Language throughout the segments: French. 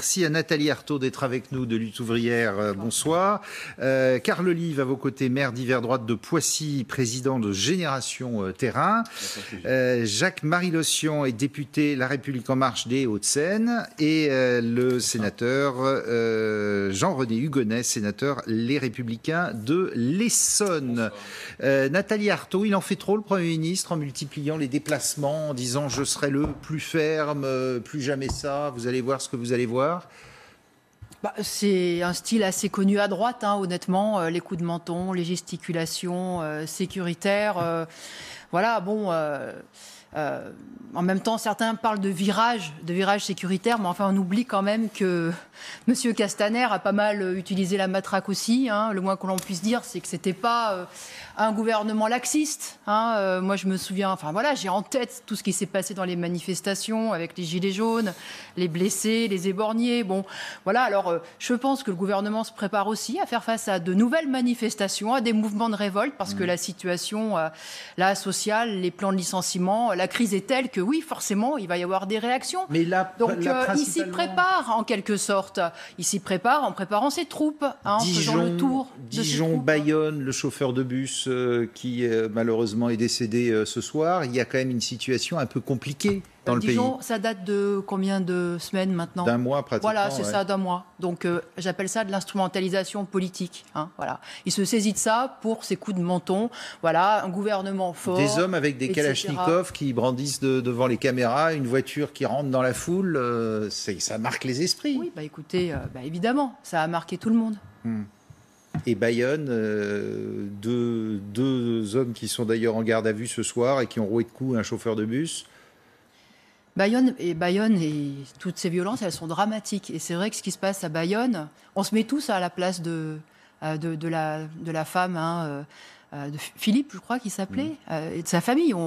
Merci à Nathalie Arthaud d'être avec nous de Lutte ouvrière. Bonsoir. Carl Olive, à vos côtés, maire d'hiver droite de Poissy, président de Génération Terrain. Jacques-Marie Lossian est député La République En Marche des Hauts-de-Seine. Et le sénateur Jean-René Hugonnet, sénateur Les Républicains de l'Essonne. Nathalie Arthaud, il en fait trop le Premier ministre en multipliant les déplacements, en disant je serai le plus ferme, plus jamais ça, vous allez voir ce que vous allez voir. C'est un style assez connu à droite, honnêtement, les coups de menton, les gesticulations sécuritaires. En même temps, certains parlent de virage sécuritaire, mais enfin, on oublie quand même que M. Castaner a pas mal utilisé la matraque aussi. Le moins que l'on puisse dire, c'est que c'était pas un gouvernement laxiste. Moi, je me souviens, j'ai en tête tout ce qui s'est passé dans les manifestations avec les gilets jaunes, les blessés, les éborgnés. Alors, je pense que le gouvernement se prépare aussi à faire face à de nouvelles manifestations, à des mouvements de révolte, parce que la situation sociale, les plans de licenciement, la crise est telle que oui, forcément, il va y avoir des réactions. Mais il s'y prépare en quelque sorte. Il s'y prépare en préparant ses troupes, en faisant le tour de ses troupes. Bayonne, le chauffeur de bus qui malheureusement est décédé ce soir. Il y a quand même une situation un peu compliquée dans le pays. Ça date de combien de semaines maintenant ? D'un mois pratiquement. Voilà, c'est ça, d'un mois. Donc j'appelle ça de l'instrumentalisation politique. Il se saisit de ça pour ses coups de menton. Un gouvernement fort. Des hommes avec des kalachnikovs qui brandissent devant les caméras, une voiture qui rentre dans la foule, ça marque les esprits. Oui, écoutez, évidemment, ça a marqué tout le monde. Et Bayonne, deux hommes qui sont d'ailleurs en garde à vue ce soir et qui ont roué de coups un chauffeur de bus. Bayonne et toutes ces violences, elles sont dramatiques. Et c'est vrai que ce qui se passe à Bayonne, on se met tous à la place de la femme, de Philippe, je crois qu'il s'appelait, et de sa famille.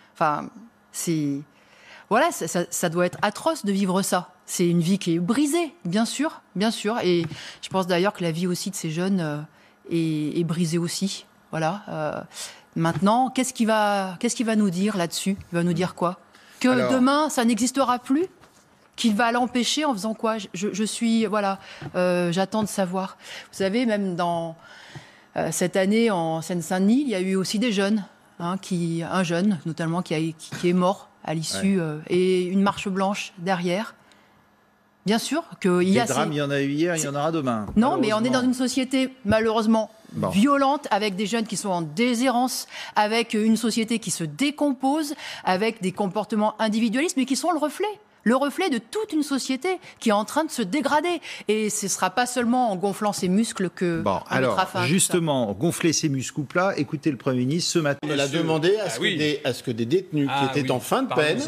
Ça doit être atroce de vivre ça. C'est une vie qui est brisée, bien sûr. Et je pense d'ailleurs que la vie aussi de ces jeunes est brisée aussi. Maintenant, qu'est-ce qu'il va nous dire là-dessus ? Il va nous dire quoi ? Que demain, ça n'existera plus ? Qu'il va l'empêcher en faisant quoi ? J'attends de savoir. Vous savez, même dans cette année en Seine-Saint-Denis, il y a eu aussi des jeunes, un jeune notamment qui est mort à l'issue, et une marche blanche derrière. Bien sûr qu'il y a... Des drames, il y en a eu hier, il y en aura demain. Non, mais on est dans une société, malheureusement, violente, avec des jeunes qui sont en déshérence, avec une société qui se décompose, avec des comportements individualistes, mais qui sont le reflet de toute une société qui est en train de se dégrader. Et ce ne sera pas seulement en gonflant ses muscles que on mettra fin à justement, gonfler ses muscles là, écoutez le Premier ministre ce matin. Elle a demandé à ce que des détenus qui étaient en fin de peine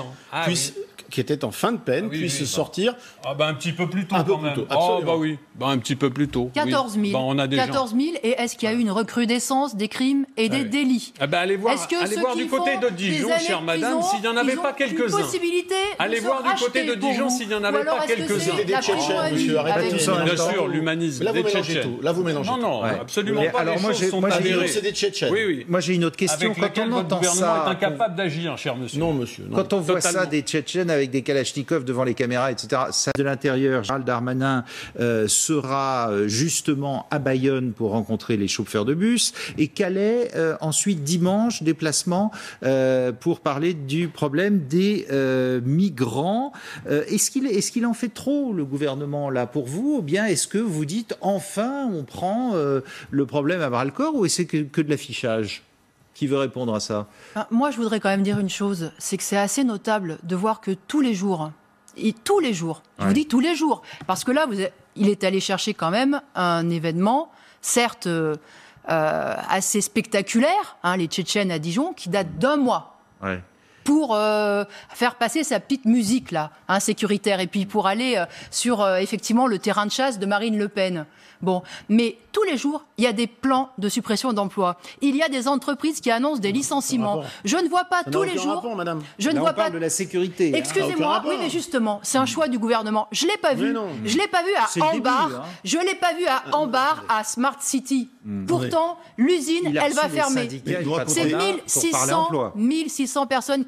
puissent sortir. Un petit peu plus tôt un peu quand plus même. tôt, absolument. Un petit peu plus tôt. 14 000. On a 14 000. Et est-ce qu'il y a eu une recrudescence des crimes et des délits ? Allez voir du côté de Dijon, chère madame, s'il n'y en avait pas quelques-uns. Allez voir du côté de Dijon s'il n'y en avait pas quelques-uns. C'était des Tchétchènes, monsieur. Arrêtez tout ça. Bien sûr, l'humanisme. Là, vous mélangez tout. Non, absolument pas. Alors moi, c'est des Tchétchènes. Oui. Moi, j'ai une autre question. Avec laquelle votre gouvernement est incapable d'agir, cher monsieur. Non, monsieur. Quand on voit ça, des Tchétchènes avec des kalachnikovs devant les caméras, etc., ça de l'intérieur, Gérald Darmanin sera justement à Bayonne pour rencontrer les chauffeurs de bus, et Calais, ensuite dimanche, déplacement pour parler du problème des migrants. Est-ce qu'il en fait trop, le gouvernement, là, pour vous, ou bien est-ce que vous dites, enfin, on prend le problème à bras-le-corps, ou est-ce que de l'affichage ? Qui veut répondre à ça ? Moi, je voudrais quand même dire une chose, c'est que c'est assez notable de voir que tous les jours, je vous dis tous les jours, parce que là, il est allé chercher quand même un événement, certes assez spectaculaire, les Tchétchènes à Dijon, qui date d'un mois. Ouais. Pour faire passer sa petite musique là, sécuritaire, et puis pour aller sur effectivement le terrain de chasse de Marine Le Pen. Mais tous les jours, il y a des plans de suppression d'emplois. Il y a des entreprises qui annoncent des licenciements. Je ne vois pas tous les jours. Je ne vois pas de la sécurité. Excusez-moi, oui, mais justement, c'est un choix du gouvernement. Je l'ai pas vu. Je l'ai pas vu à Ambar. Je l'ai pas vu à Ambar, à Smart City. Pourtant, l'usine, elle va fermer. C'est 1600 personnes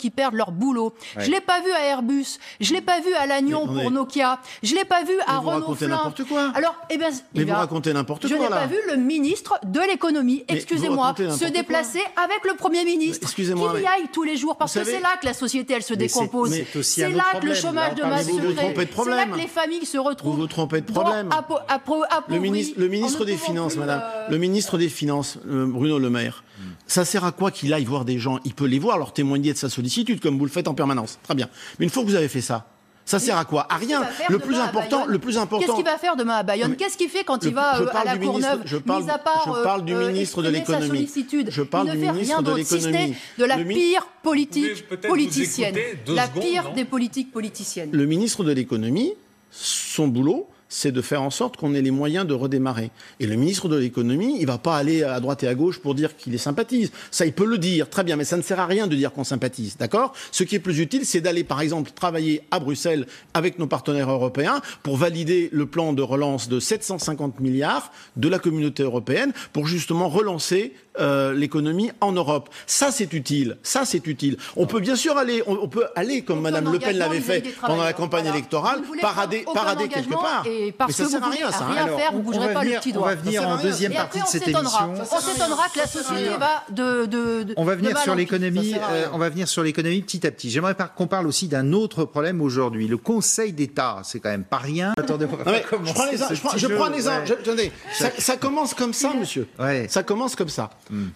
qui perdent leur boulot. Ouais. Je l'ai pas vu à Airbus, je l'ai pas vu à Lannion pour Nokia, je l'ai pas vu à Renault. Vous racontez n'importe quoi. Alors, vous racontez n'importe quoi. Je n'ai pas vu le ministre de l'économie, excusez-moi, se déplacer avec le Premier ministre. Excusez-moi. Qu'il y aille tous les jours, parce que c'est là que la société, elle se décompose. C'est là que le chômage de masse se crée. C'est là que les familles se retrouvent. Vous vous trompez de problème. Le ministre des Finances, madame, le ministre des Finances, Bruno Le Maire, ça sert à quoi qu'il aille voir des gens? Il peut les voir, leur témoigner de sa sollicitude, comme vous le faites en permanence. Très bien. Mais une fois que vous avez fait ça, ça sert à quoi? À rien. Le plus important. Qu'est-ce qu'il va faire demain à Bayonne? Qu'est-ce qu'il fait quand il va à la Courneuve? Je parle du ministre de l'économie. Je parle du ministre de l'économie. De la pire politique politicienne. La pire des politiques politiciennes. Le ministre de l'économie, son boulot, c'est de faire en sorte qu'on ait les moyens de redémarrer. Et le ministre de l'économie, il ne va pas aller à droite et à gauche pour dire qu'il les sympathise. Ça, il peut le dire, très bien, mais ça ne sert à rien de dire qu'on sympathise, d'accord? Ce qui est plus utile, c'est d'aller, par exemple, travailler à Bruxelles avec nos partenaires européens pour valider le plan de relance de 750 milliards de la communauté européenne pour justement relancer l'économie en Europe. Ça, c'est utile. Ça, c'est utile. On peut bien sûr aller, on peut aller comme Madame Le Pen l'avait fait pendant la campagne électorale, parader quelque part. Parce que ça sert à rien, ça. Rien faire, vous ne bougerez pas le petit doigt. On va venir en deuxième partie de cette émission. On s'étonnera que la société va de On va venir sur l'économie. On va venir sur l'économie petit à petit. J'aimerais qu'on parle aussi d'un autre problème aujourd'hui. Le Conseil d'État, c'est quand même pas rien. Attendez, je prends un exemple. Attendez, ça commence comme ça, monsieur. Ça commence comme ça.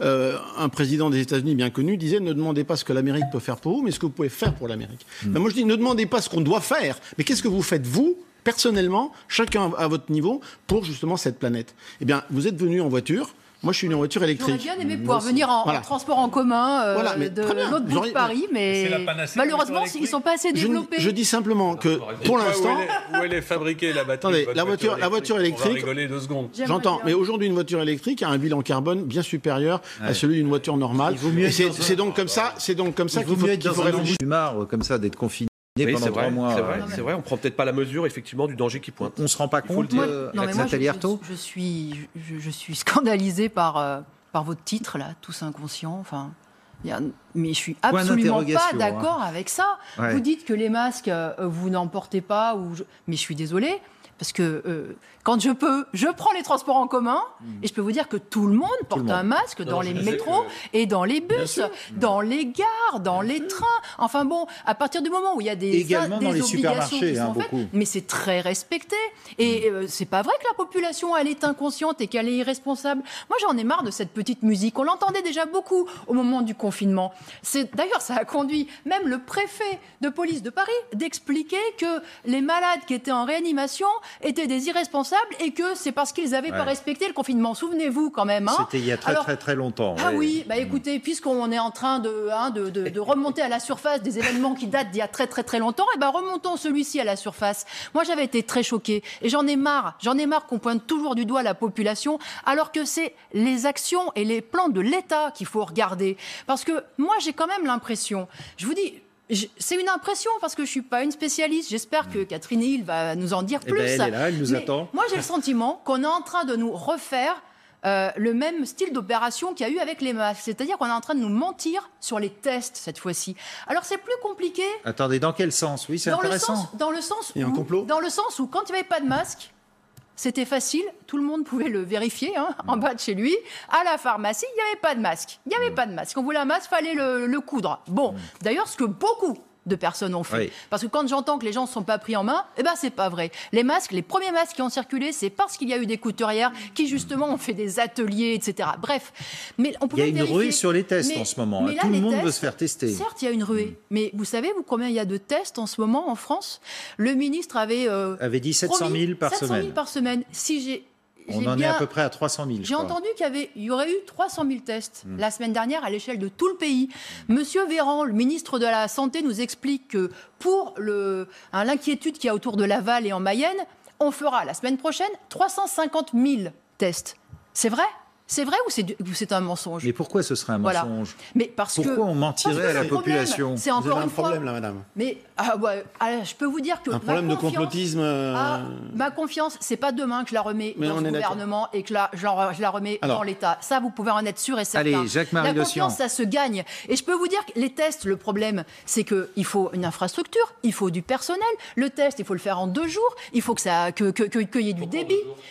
Un président des États-Unis bien connu disait: ne demandez pas ce que l'Amérique peut faire pour vous, mais ce que vous pouvez faire pour l'Amérique. Moi, je dis: ne demandez pas ce qu'on doit faire, mais qu'est-ce que vous faites vous, personnellement, chacun à votre niveau, pour justement cette planète? Eh bien, vous êtes venu en voiture. Moi, je suis venu en voiture électrique. J'aurais bien aimé pouvoir venir en transport en commun de l'autre bout de Paris, mais malheureusement, ils ne sont pas assez développés. Je dis simplement que, pour l'instant... Où elle est fabriquée, la batterie? Attendez, la voiture électrique... On va rigoler 2 secondes. J'entends, mais aujourd'hui, une voiture électrique a un bilan carbone bien supérieur à celui d'une voiture normale. C'est donc comme ça qu'il faut réfléchir. Je marre comme ça d'être confiné. Oui, c'est vrai, on prend peut-être pas la mesure effectivement du danger qui pointe. On se rend pas compte, Nathalie Arthaud. Je suis scandalisée par votre titre là, tous inconscients. Enfin, mais je suis absolument pas d'accord avec ça. Ouais. Vous dites que les masques, vous n'en portez pas, mais je suis désolée. Parce que quand je peux, je prends les transports en commun et je peux vous dire que tout le monde porte un masque dans les métros et dans les bus, dans les gares, dans les trains. Enfin bon, à partir du moment où il y a des obligations qui sont faites, mais c'est très respecté. Et c'est pas vrai que la population, elle est inconsciente et qu'elle est irresponsable. Moi, j'en ai marre de cette petite musique. On l'entendait déjà beaucoup au moment du confinement. D'ailleurs, ça a conduit même le préfet de police de Paris d'expliquer que les malades qui étaient en réanimation étaient des irresponsables et que c'est parce qu'ils n'avaient pas respecté le confinement. Souvenez-vous quand même. C'était il y a très longtemps. Ah oui, écoutez, puisqu'on est en train de remonter à la surface des événements qui datent d'il y a très longtemps, remontons celui-ci à la surface. Moi, j'avais été très choquée et j'en ai marre qu'on pointe toujours du doigt la population alors que c'est les actions et les plans de l'État qu'il faut regarder. Parce que moi, j'ai quand même l'impression, je vous dis, c'est une impression parce que je ne suis pas une spécialiste. J'espère que Catherine Hill va nous en dire plus. Elle est là, elle nous attend. Moi, j'ai le sentiment qu'on est en train de nous refaire le même style d'opération qu'il y a eu avec les masques. C'est-à-dire qu'on est en train de nous mentir sur les tests cette fois-ci. Alors, c'est plus compliqué. Attendez, dans quel sens? Oui, c'est intéressant. Dans le sens où, quand il n'y avait pas de masque, c'était facile, tout le monde pouvait le vérifier en bas de chez lui. À la pharmacie, il n'y avait pas de masque. On voulait un masque, il fallait le coudre. Bon, d'ailleurs, ce que beaucoup de personnes ont fait. Oui. Parce que quand j'entends que les gens ne sont pas pris en main, c'est pas vrai. Les premiers masques qui ont circulé, c'est parce qu'il y a eu des couturières qui, justement, ont fait des ateliers, etc. Bref. Mais on pouvait il y a une ruée sur les tests en ce moment. Tout le monde veut se faire tester. Certes, il y a une ruée. Mais vous savez, combien il y a de tests en ce moment en France? Le ministre avait dit 700 000 par semaine. 700 000 par semaine. On en est à peu près à 300 000. J'ai entendu qu'il y aurait eu 300 000 tests la semaine dernière à l'échelle de tout le pays. Monsieur Véran, le ministre de la Santé, nous explique que pour l'inquiétude qu'il y a autour de Laval et en Mayenne, on fera la semaine prochaine 350 000 tests. C'est vrai ? C'est vrai ou c'est un mensonge? Mais pourquoi ce serait un mensonge? Mais pourquoi on mentirait à la population? C'est encore un problème là, madame. Mais je peux vous dire que un problème de complotisme. Ma confiance, c'est pas demain que je la remets dans ce gouvernement et que je la remets dans l'État. Ça, vous pouvez en être sûr et certain. Allez, Jacques-Marie La confiance, ça se gagne. Et je peux vous dire que les tests, le problème, c'est qu'il faut une infrastructure, il faut du personnel. Le test, il faut le faire en 2 jours. Il faut qu'il y ait du débit.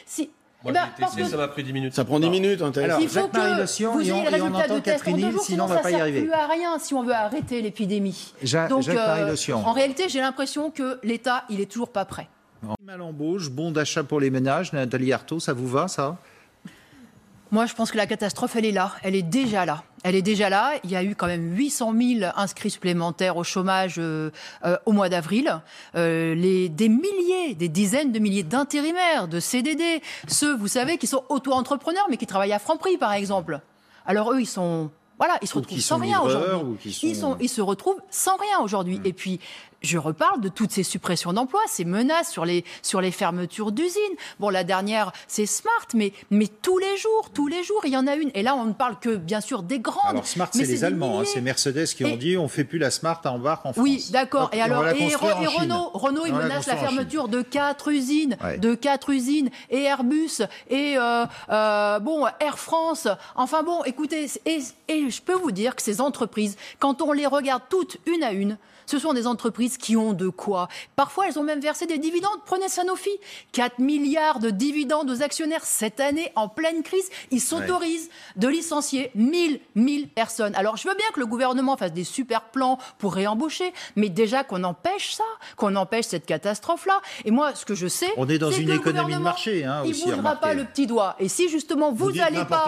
Ça m'a pris 10 minutes. Ça prend 10 minutes, un test. Alors, il faut que vous ayez le résultat de test en 2 jours, sinon ça ne sert plus à rien si on veut arrêter l'épidémie. Donc, en réalité, j'ai l'impression que l'État, il est toujours pas prêt. Mal embauche, bon d'achat pour les ménages. Nathalie Arthaud, ça vous va, ça? Moi, je pense que la catastrophe, elle est là. Elle est déjà là. Elle est déjà là. Il y a eu quand même 800 000 inscrits supplémentaires au chômage au mois d'avril. Des dizaines de milliers d'intérimaires, de CDD. Ceux, vous savez, qui sont auto-entrepreneurs, mais qui travaillent à Franprix, par exemple. Alors eux, ils se retrouvent sans rien aujourd'hui. Ils se retrouvent sans rien aujourd'hui. Et puis, je reparle de toutes ces suppressions d'emplois, ces menaces sur les fermetures d'usines. Bon, la dernière, c'est Smart, mais tous les jours, il y en a une. Et là, on ne parle que, bien sûr, des grandes. Alors, Smart, c'est les Allemands, c'est Mercedes qui ont dit on ne fait plus la Smart à embarque en France. Oui, d'accord. Et Renault, il menace la fermeture de 4 usines, et Airbus, et Air France. Enfin bon, écoutez, et je peux vous dire que ces entreprises, quand on les regarde toutes une à une, ce sont des entreprises qui ont de quoi. Parfois, elles ont même versé des dividendes. Prenez Sanofi, 4 milliards de dividendes aux actionnaires cette année, en pleine crise. Ils s'autorisent de licencier 1000 personnes. Alors, je veux bien que le gouvernement fasse des super plans pour réembaucher, mais déjà qu'on empêche ça, qu'on empêche cette catastrophe-là. Et moi, ce que je sais, on est dans une économie de marché, il ne bougera pas le petit doigt. Et si justement vous n'allez pas,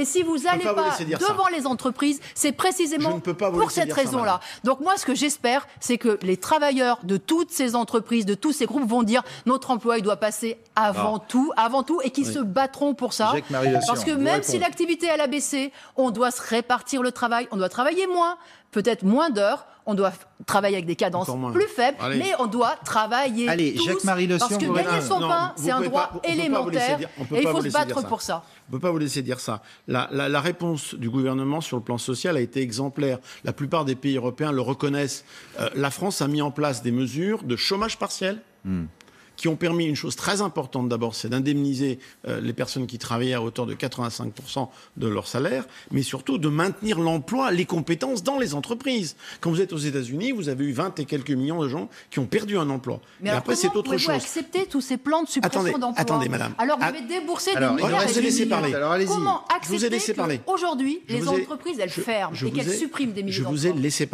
devant les entreprises, c'est précisément pour cette raison-là. Donc moi, ce que j'espère, c'est que les travailleurs de toutes ces entreprises, de tous ces groupes vont dire notre emploi, il doit passer avant tout, et qu'ils se battront pour ça. Parce que même si l'activité elle a baissé, on doit se répartir le travail, on doit travailler moins, peut-être moins d'heures, on doit travailler avec des cadences plus faibles, mais on doit travailler tous, Jacques-Marie Le Sion, parce que gagner son pain, c'est un droit élémentaire, et il faut se battre pour ça. On ne peut pas vous laisser dire ça. La réponse du gouvernement sur le plan social a été exemplaire. La plupart des pays européens le reconnaissent. La France a mis en place des mesures de chômage partiel qui ont permis une chose très importante d'abord, c'est d'indemniser les personnes qui travaillaient à hauteur de 85% de leur salaire, mais surtout de maintenir l'emploi, les compétences dans les entreprises. Quand vous êtes aux États-Unis, vous avez eu 20 et quelques millions de gens qui ont perdu un emploi. Mais après, c'est autre chose. Vous acceptez tous ces plans de suppression d'emplois. Attendez, madame. Alors vous avez déboursé des milliards et des milliards. Comment accepter qu'aujourd'hui, les entreprises, elles ferment et qu'elles suppriment des milliers d'emplois? Je vous ai laissé parler.